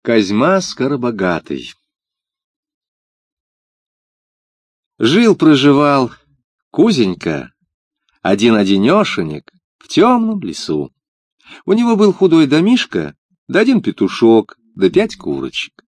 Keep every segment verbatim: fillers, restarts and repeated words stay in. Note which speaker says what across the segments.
Speaker 1: Козьма Скоробогатый. Жил-проживал Кузенька, один-одинешенек, в темном лесу. У него был худой домишко, да один петушок, да пять курочек.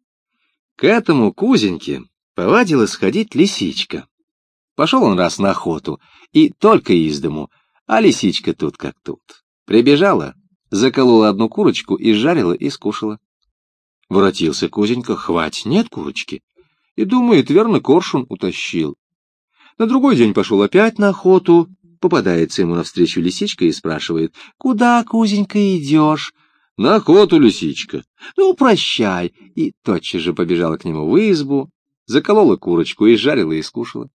Speaker 1: К этому Кузеньке повадилась ходить лисичка. Пошел он раз на охоту, и только из дому, а лисичка тут как тут. Прибежала, заколола одну курочку и жарила, и скушала. Воротился Кузенька, хвать, нет курочки, и думает, верно, коршун утащил. На другой день пошел опять на охоту, попадается ему навстречу лисичка и спрашивает: «Куда, Кузенька, идешь?» «На охоту, лисичка». «Ну, прощай», и тотчас же побежала к нему в избу, заколола курочку и жарила, и скушала.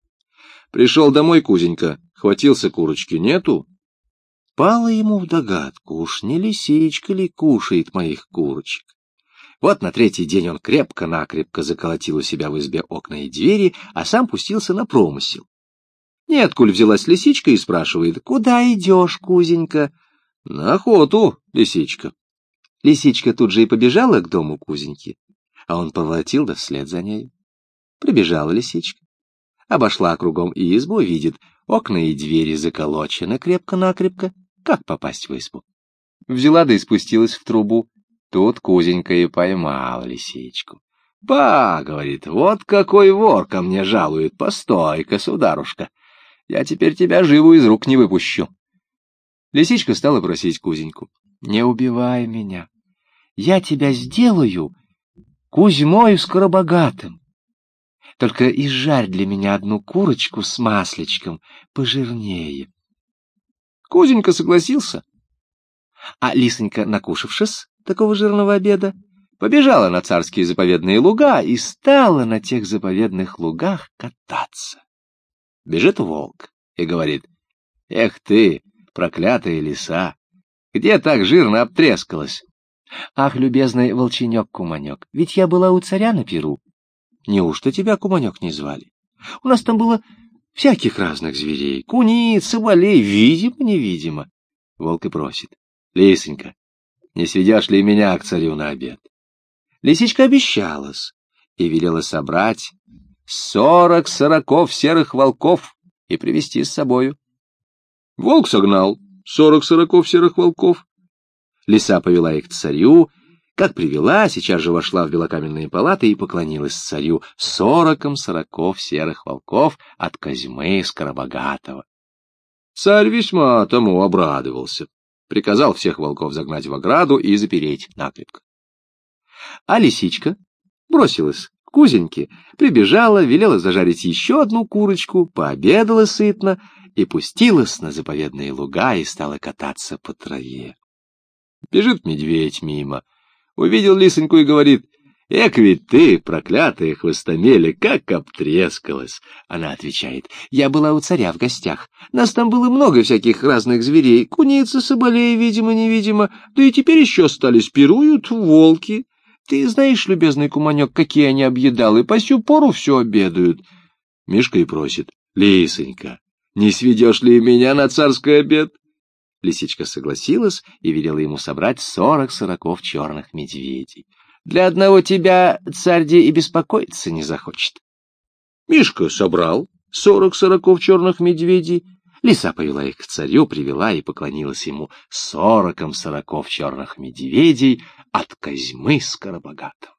Speaker 1: Пришел домой Кузенька, хватился курочки, нету. Пало ему в догадку, уж не лисичка ли кушает моих курочек. Вот на третий день он крепко-накрепко заколотил у себя в избе окна и двери, а сам пустился на промысел. Неоткуль взялась лисичка и спрашивает: «Куда идешь, Кузенька?» «На охоту, лисичка». Лисичка тут же и побежала к дому Кузеньки, а он поволотил да вслед за ней. Прибежала лисичка, обошла кругом и избу, видит, окна и двери заколочены крепко-накрепко. Как попасть в избу? Взяла да и спустилась в трубу. Тут Кузенька и поймала лисичку. «Ба, — говорит, — вот какой вор ко мне жалует, постой-ка, сударушка, я теперь тебя живу из рук не выпущу». Лисичка стала просить Кузеньку: «Не убивай меня, я тебя сделаю Кузьмою Скоробогатым. Только изжарь для меня одну курочку с масличком пожирнее». Кузенька согласился, а лисонька, накушавшись такого жирного обеда, побежала на царские заповедные луга и стала на тех заповедных лугах кататься. Бежит волк и говорит: «Эх ты, проклятая лиса, где так жирно обтрескалась?» «Ах, любезный волченек-куманек, ведь я была у царя на пиру». «Неужто тебя, куманек, не звали? У нас там было всяких разных зверей, куниц, соболей, видимо-невидимо». Волк и просит: «Лисонька, не сведешь ли меня к царю на обед?» Лисичка обещалась и велела собрать сорок сороков серых волков и привезти с собою. Волк согнал сорок сороков серых волков. Лиса повела их к царю. Как привела, сейчас же вошла в белокаменные палаты и поклонилась царю сороком сороков серых волков от Козьмы Скоробогатого. Царь весьма тому обрадовался. Приказал всех волков загнать в ограду и запереть накрепко. А лисичка бросилась к Кузеньке, прибежала, велела зажарить еще одну курочку, пообедала сытно и пустилась на заповедные луга и стала кататься по траве. Бежит медведь мимо, увидел лисоньку и говорит: «Эк ведь ты, проклятая хвостомеля, как обтрескалась!» Она отвечает: «Я была у царя в гостях. Нас там было много всяких разных зверей, куницы, соболей, видимо-невидимо, да и теперь еще остались, пируют волки. Ты знаешь, любезный куманек, какие они объедалы, по сю пору все обедают». Мишка и просит: «Лисонька, не сведешь ли меня на царский обед?» Лисичка согласилась и велела ему собрать сорок сороков черных медведей. «Для одного тебя царь-де и беспокоиться не захочет». Мишка собрал сорок сороков черных медведей. Лиса повела их к царю, привела и поклонилась ему сороком сороков черных медведей от Козьмы Скоробогатого.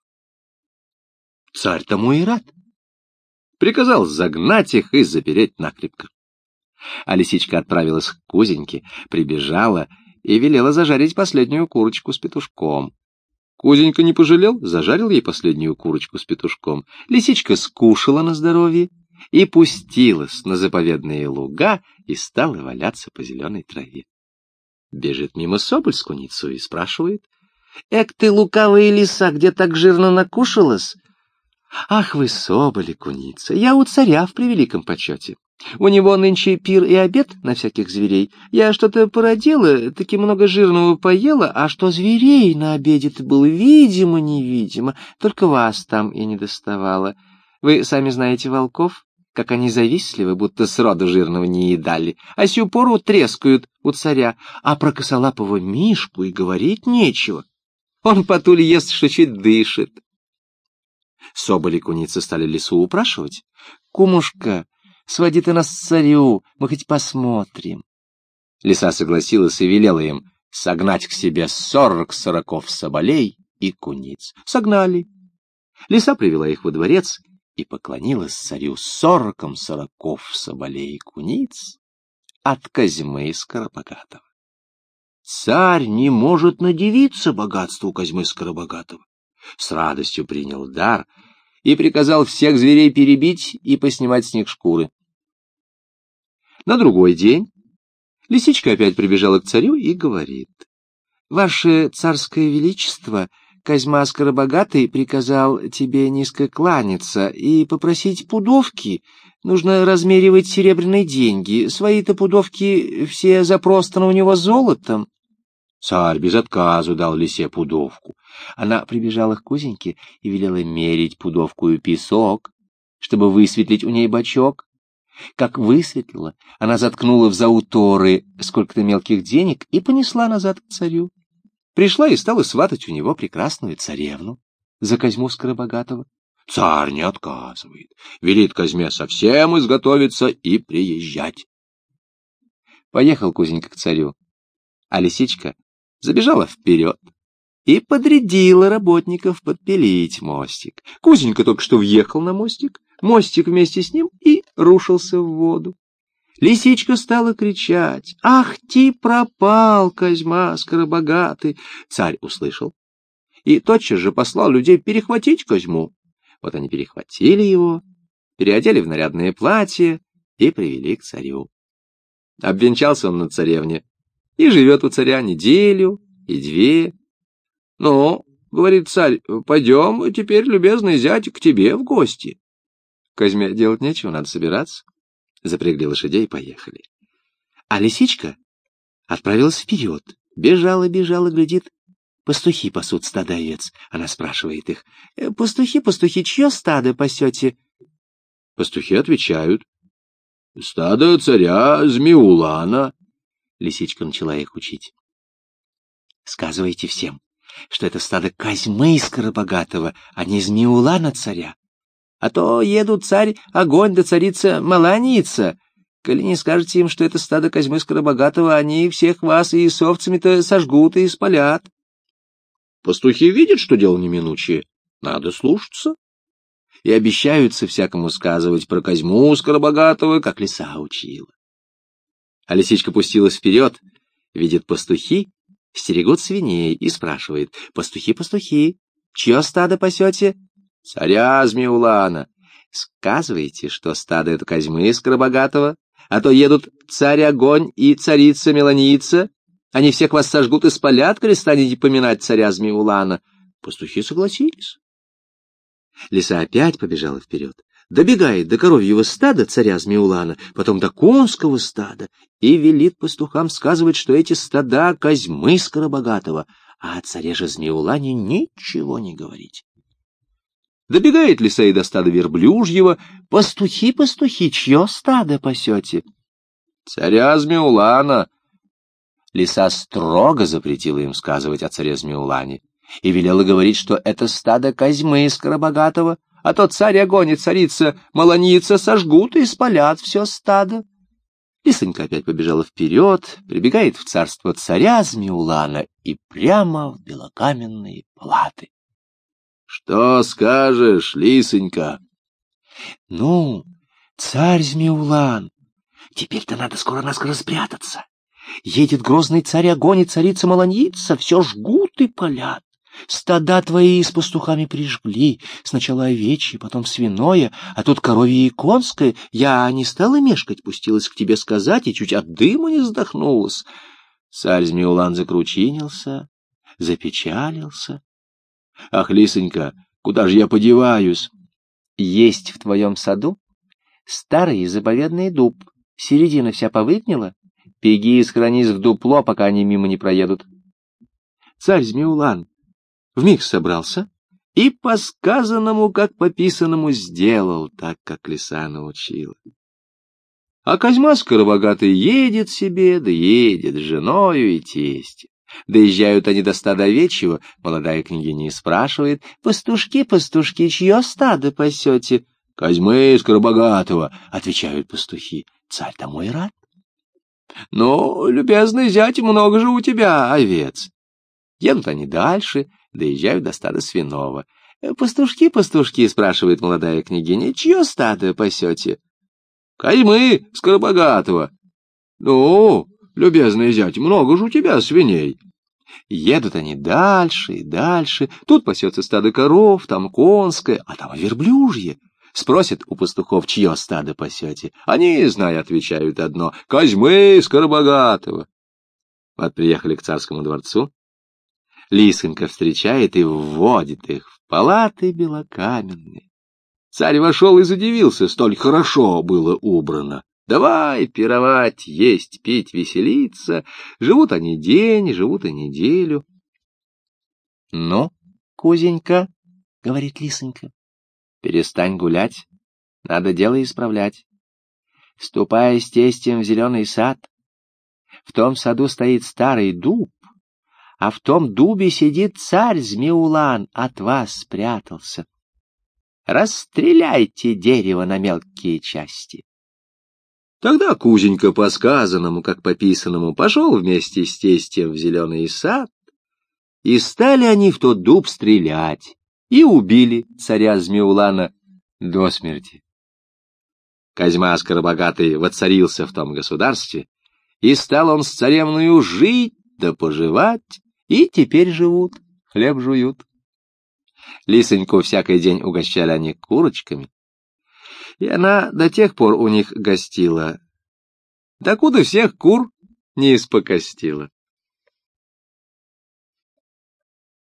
Speaker 1: Царь тому и рад. Приказал загнать их и запереть накрепко. А лисичка отправилась к Кузеньке, прибежала и велела зажарить последнюю курочку с петушком. Кузенька не пожалел, зажарил ей последнюю курочку с петушком. Лисичка скушала на здоровье и пустилась на заповедные луга и стала валяться по зеленой траве. Бежит мимо соболь с куницей и спрашивает: «Эк ты, лукавая лиса, где так жирно накушалась?» «Ах вы, соболь и куница, я у царя в превеликом почете. У него нынче пир и обед на всяких зверей. Я что-то породила, таки много жирного поела, а что зверей на обеде-то было видимо-невидимо, только вас там и не доставало. Вы сами знаете волков, как они завистливы, будто сроду жирного не едали, а сю пору трескают у царя, а про косолапого Мишку и говорить нечего. Он потуль ест, что чуть дышит. Соболь и куница стали лису упрашивать. «Кумушка, своди ты нас к царю, мы хоть посмотрим». Лиса согласилась и велела им согнать к себе сорок сороков соболей и куниц. Согнали. Лиса привела их во дворец и поклонилась царю сороком сороков соболей и куниц от Козьмы Скоробогатого. Царь не может надивиться богатству Козьмы Скоробогатого. С радостью принял дар и приказал всех зверей перебить и поснимать с них шкуры. На другой день лисичка опять прибежала к царю и говорит: «Ваше царское величество, Козьма Скоробогатый приказал тебе низко кланяться и попросить пудовки. Нужно размеривать серебряные деньги. Свои-то пудовки все запростаны у него золотом». Царь без отказу дал лисе пудовку. Она прибежала к Кузеньке и велела мерить пудовкую песок, чтобы высветлить у ней бочок. Как высветлила, она заткнула в зауторы сколько-то мелких денег и понесла назад к царю. Пришла и стала сватать у него прекрасную царевну за Козьму Скоробогатого. Царь не отказывает, велит Козьме совсем изготовиться и приезжать. Поехал Кузенька к царю, а лисичка забежала вперед и подрядила работников подпилить мостик. Кузенька только что въехал на мостик, мостик вместе с ним и рушился в воду. Лисичка стала кричать: «Ах ты, пропал, Козьма Скоробогатый!» Царь услышал и тотчас же послал людей перехватить Козьму. Вот они перехватили его, переодели в нарядное платье и привели к царю. Обвенчался он на царевне и живет у царя неделю и две. «Ну, — говорит царь, — пойдем теперь, любезный зять, к тебе в гости». Козьме делать нечего, надо собираться. Запрягли лошадей и поехали. А лисичка отправилась вперед. Бежала, бежала, глядит. Пастухи пасут стадо овец. Она спрашивает их: «Пастухи, пастухи, чье стадо пасете?» Пастухи отвечают: «Стадо царя Змеулана». Лисичка начала их учить. «Сказывайте всем, что это стадо Козьмы Скоробогатого, а не Змеулана царя. А то едут царь Огонь да царица Маланица. Коли не скажете им, что это стадо Козьмы Скоробогатого, они всех вас и с овцами-то сожгут и спалят». Пастухи видят, что дело неминучее, надо слушаться, и обещаются всякому сказывать про Козьму Скоробогатого, как лиса учила. А лисичка пустилась вперед, видит пастухи, стерегут свиней и спрашивает: «Пастухи, пастухи, чье стадо пасете?» «Царя Змеулана». «Сказывайте, что стадо это Козьмы Скоробогатого, а то едут царь Огонь и царица Меланица. Они всех вас сожгут и спалят, коли станете поминать царя Змеулана». Пастухи согласились. Лиса опять побежала вперед, добегает до коровьего стада царя Змеулана, потом до конского стада, и велит пастухам сказывать, что эти стада Козьмы Скоробогатого, а о царе же Змеулане ничего не говорить. Добегает лиса и до стада верблюжьего. «Пастухи, пастухи, чье стадо пасете?» «Царя Змеулана». Лиса строго запретила им сказывать о царе Змеулане и велела говорить, что это стадо Козьмы Скоробогатого, а то царь Огонь и царица Маланица сожгут и спалят все стадо. Лисонька опять побежала вперед, прибегает в царство царя Змеулана и прямо в белокаменные палаты. «Что скажешь, лисонька?» «Ну, царь Змеулан, теперь-то надо скоро-наскоро спрятаться. Едет грозный царь Огонь и царица Маланица, все жгут и палят. Стада твои с пастухами прижгли, сначала овечье, потом свиное, а тут коровье и конское. Я не стала мешкать, пустилась к тебе сказать, и чуть от дыма не задохнулась». Царь Змеулан закручинился, запечалился. «Ах, лисонька, куда же я подеваюсь?» «Есть в твоем саду старый заповедный дуб, середина вся повыгнила. Беги и схоронись в дупло, пока они мимо не проедут». Царь Змеулан вмиг собрался и по сказанному, как по писанному, сделал так, как лиса научила. А Козьма Скоробогатый едет себе, да едет с женою и тестем. Доезжают они до стада овечьего, молодая княгиня и спрашивает: «Пастушки, пастушки, чье стадо пасете?» «Козьмы Скоробогатого», — отвечают пастухи. Царь тому и рад. «Ну, любезный зять, много же у тебя овец». Едут они дальше, доезжают до стада свиного. «Пастушки, пастушки», — спрашивает молодая княгиня, — «чье стадо пасете?» «Козьмы Скоробогатого». «Ну, любезный зять, много же у тебя свиней». Едут они дальше и дальше. Тут пасется стадо коров, там конское, а там и верблюжье. Спросят у пастухов, чье стадо пасете. Они, зная, отвечают одно: «Козьмы Скоробогатого». Вот приехали к царскому дворцу. Лисонька встречает и вводит их в палаты белокаменные. Царь вошел и задивился, столь хорошо было убрано. Давай пировать, есть, пить, веселиться. Живут они день, живут и неделю. — Ну, кузенька, — говорит Лисонька, — перестань гулять, надо дело исправлять. Ступай с тестем в зеленый сад. В том саду стоит старый дуб, а в том дубе сидит царь Змеулан, от вас спрятался. Расстреляйте дерево на мелкие части. Тогда кузенька по сказанному, как по писанному, пошел вместе с тестем в зеленый сад, и стали они в тот дуб стрелять, и убили царя Змеулана до смерти. Козьма Скоробогатый воцарился в том государстве, и стал он с царевною жить да поживать, и теперь живут, хлеб жуют. Лисоньку всякий день угощали они курочками, и она до тех пор у них гостила, докуда всех кур не испокостила.